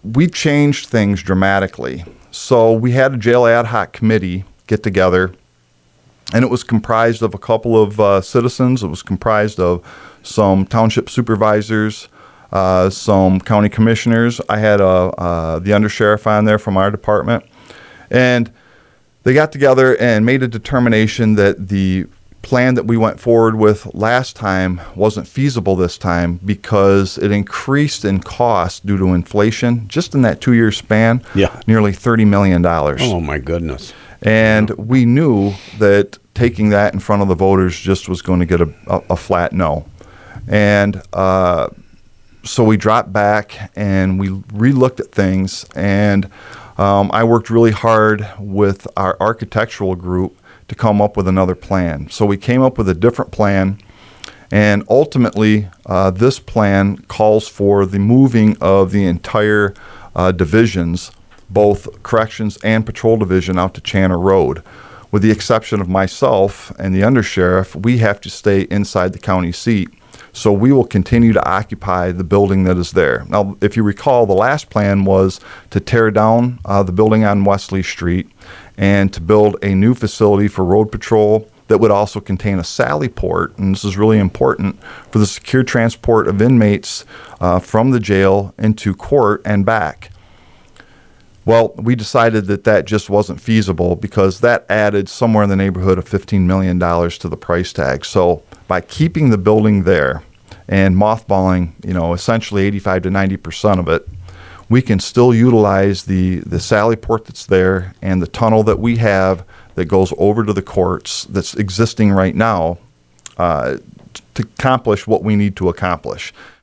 we changed things dramatically. So we had a jail ad hoc committee get together, and it was comprised of a couple of citizens. It was comprised of some township supervisors, some county commissioners. I had the undersheriff on there from our department. And they got together and made a determination that the plan that we went forward with last time wasn't feasible this time because it increased in cost due to inflation just in that 2-year span, nearly $30 million. Oh, my goodness. And we knew that taking that in front of the voters just was going to get a flat no. And so we dropped back and we re-looked at things, and I worked really hard with our architectural group to come up with another plan. So we came up with a different plan, and ultimately this plan calls for the moving of the entire divisions, both corrections and patrol division, out to Channer Road. With the exception of myself and the undersheriff, we have to stay inside the county seat. So we will continue to occupy the building that is there. Now, if you recall, the last plan was to tear down the building on Wesley Street and to build a new facility for road patrol that would also contain a sally port. And this is really important for the secure transport of inmates from the jail into court and back. Well, we decided that that just wasn't feasible because that added somewhere in the neighborhood of $15 million to the price tag. So by keeping the building there and mothballing, essentially 85 to 90% of it, we can still utilize the sally port that's there and the tunnel that we have that goes over to the courts that's existing right now to accomplish what we need to accomplish.